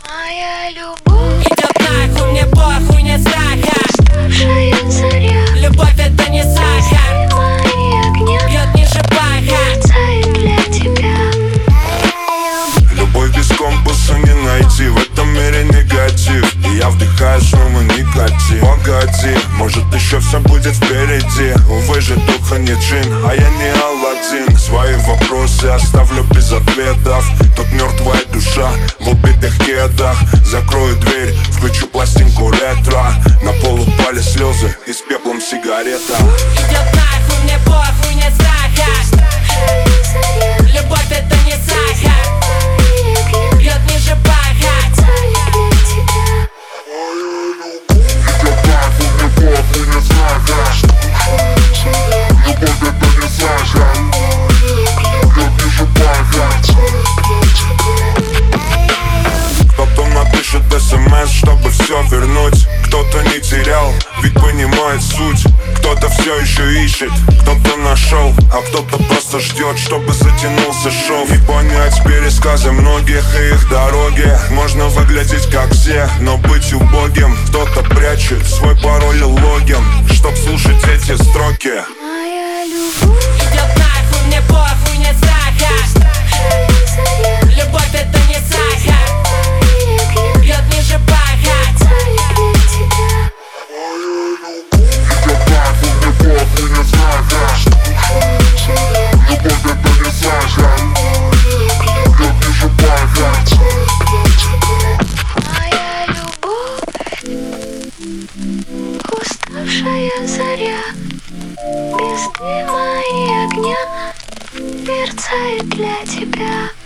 Моя любовь идет нахуй, мне похуй, нет страха. уставшая заря, Любовь это не сахар, мои огня бьет ниже паха. мерцает для тебя. Любовь без компаса не найти, в этом мире негатив. И я вдыхаю снова никотин. Погоди, может еще все будет впереди. Увы же духа не джин, а я не Аладдин. Свои вопросы оставлю без ответов. Тут мертвая душа в убитых кедах. Закрою дверь, включу пластинку ретро. На пол упали слезы и с пеплом сигарета. Идет нахуй, мне похуй, нет страха. Любовь это не сахар, бьет ниже паха. Идет нахуй, мне похуй, не сахар. Любовь это не сахар, бьет ниже паха. Кто-то напишет СМС, чтобы все вернуть. Кто-то не терял, ведь понимает суть. Кто-то все еще ищет, кто-то нашел, а кто-то просто ждет, чтобы затянулся шоу. И понять пересказы многих и их дороги. Можно выглядеть как все, но быть убогим. Кто-то прячет свой пароль и логин, чтоб слушать эти строки. Моя любовь Идет нахуй, мне похуй, нет страха. Любовь это не сахар, бьет ниже паха. Идет нахуй, мне похуй, не сахар. Любовь это не сахар, бьет ниже паха. Моя любовь уставшая заря, без дыма и огня мерцает для тебя.